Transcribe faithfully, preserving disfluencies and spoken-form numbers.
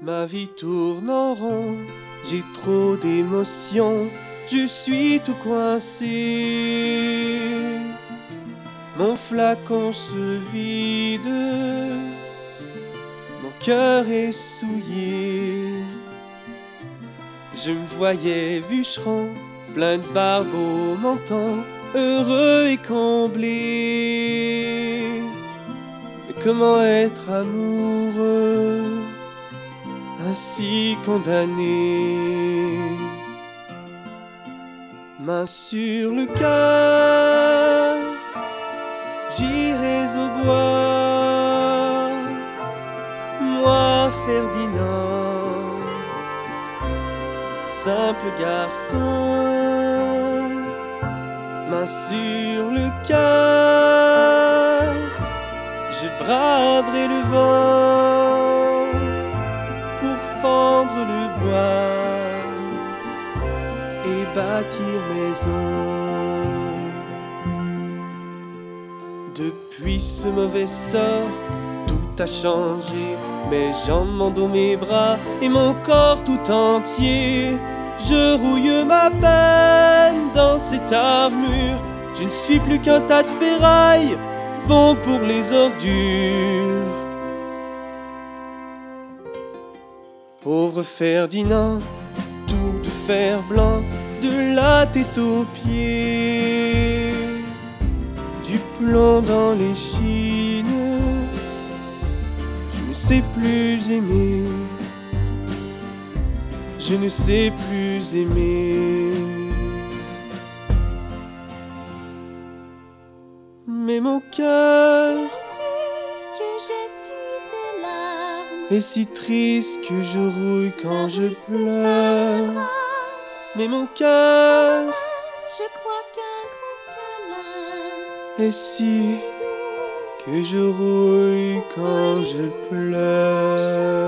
Ma vie tourne en rond, j'ai trop d'émotions, je suis tout coincé. Mon flacon se vide, mon cœur est souillé. Je me voyais bûcheron, plein de barbe au menton, heureux et comblé. Mais comment être amoureux, ainsi condamné? Main sur le cœur, j'irai au bois, moi Ferdinand, simple garçon. Main sur le cœur, je braverai le vent pour fendre le bois et bâtir maison. Depuis ce mauvais sort, tout a changé. Mes jambes, mon dos, mes bras et mon corps tout entier. Je rouille ma peine dans cette armure. Je ne suis plus qu'un tas de ferraille, bon pour les ordures. Pauvre Ferdinand, tout de fer blanc, de la tête aux pieds, du plomb dans les chines. Je ne sais plus aimer, je ne sais plus aimer. Mais mon cœur est si triste que je rouille quand je pleure. Mais mon cœur, je crois qu'un grand câlin est si que je rouille quand je pleure.